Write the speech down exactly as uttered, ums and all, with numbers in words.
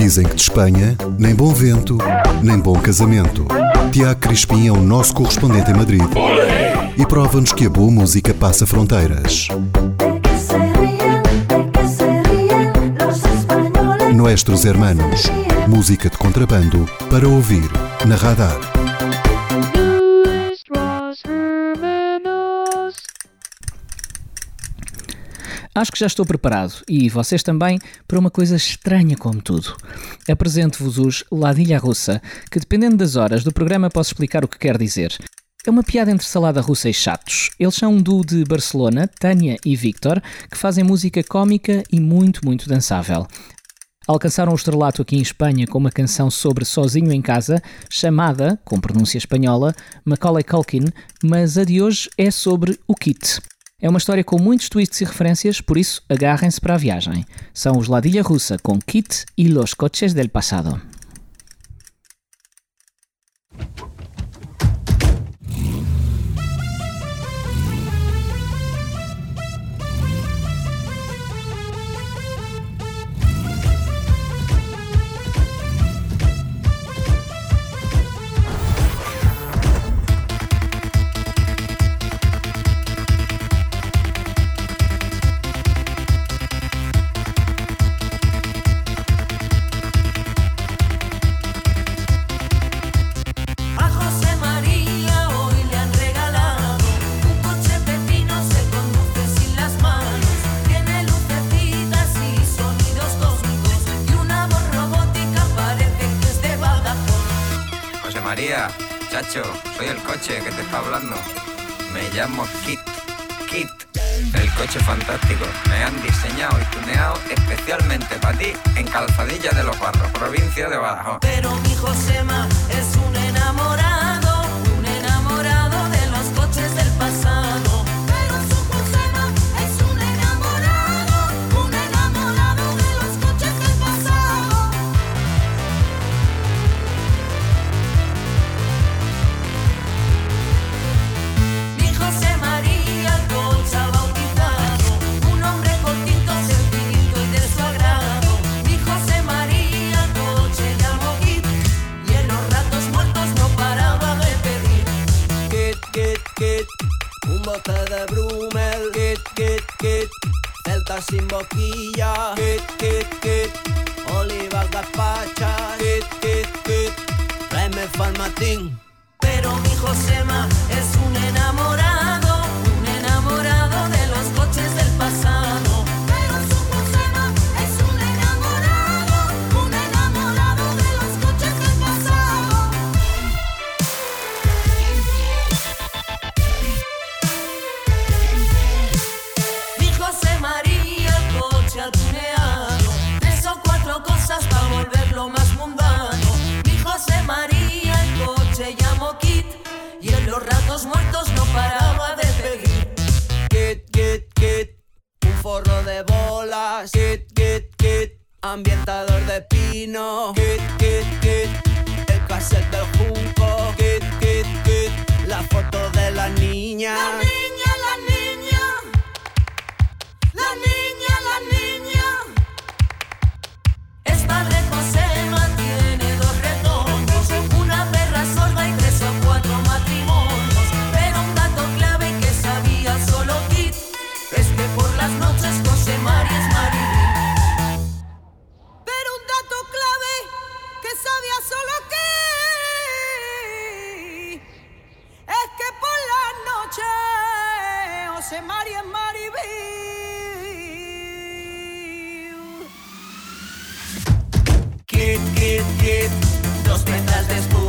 Dizem que de Espanha, nem bom vento, nem bom casamento. Tiago Crispim é o nosso correspondente em Madrid e prova-nos que a boa música passa fronteiras. Nuestros Hermanos, música de contrabando para ouvir na Radar. Acho que já estou preparado, e vocês também, para uma coisa estranha como tudo. Apresento-vos os Ladilha Russa, que dependendo das horas do programa posso explicar o que quer dizer. É uma piada entre salada russa e chatos. Eles são um duo de Barcelona, Tânia e Víctor, que fazem música cómica e muito, muito dançável. Alcançaram o estrelato aqui em Espanha com uma canção sobre sozinho em casa, chamada, com pronúncia espanhola, Macaulay Culkin, mas a de hoje é sobre o Kit. É uma história com muitos twists e referências, por isso agarrem-se para a viagem. São os Ladilha Russa com Kit e Los Coches del Pasado. María, chacho, soy el coche que te está hablando. Me llamo Kit, Kit, el coche fantástico. Me han diseñado y tuneado especialmente para ti en Calzadilla de los Barros, provincia de Badajoz. Pero mi Josema es un enamorado, un enamorado de los coches del pasado. Pero su Josema es un enamorado, un enamorado de los coches del pasado. Mi José María el coche ha bautizado, un hombre cortito, sencillito y de su agrado. Mi José María el coche llamó Kit y en los ratos muertos no paraba de pedir. Kit, Kit, Kit, un bote de Brumel. Kit, Kit, Kit, Celta sin boquilla. Kit, Kit, Kit, olivas gazpachas. Kit, Kit, Kit, tráeme Farmatín. Pero mi Josema es un enamorado, un enamorado de los coches del pasado. Pero su Josema es un enamorado, un enamorado de los coches del pasado. Mi José María el coche ha tuneado, tres o cuatro cosas para volverlo más mundano. Mi José María el coche llamó Kit y en los ratos muertos no paraba de pedir. Kit, Kit, Kit, un forro de bolas. Kit, Kit, Kit, ambientador de pino. Kit, Kit, Kit, el cassette del junco. Kit, Kit, Kit, la foto de la niña. La niña, la niña, la niña, la niña. Es padre Josema, tiene dos retornos, una perra sorda y tres o cuatro matrimonios. Pero un dato clave que sabía solo Kit es que por las noches José María es Maribel. Pero un dato clave que sabía solo Kit es que por las noches José María es Maribel. Kit, Kit, Kit, dos metas de escudo.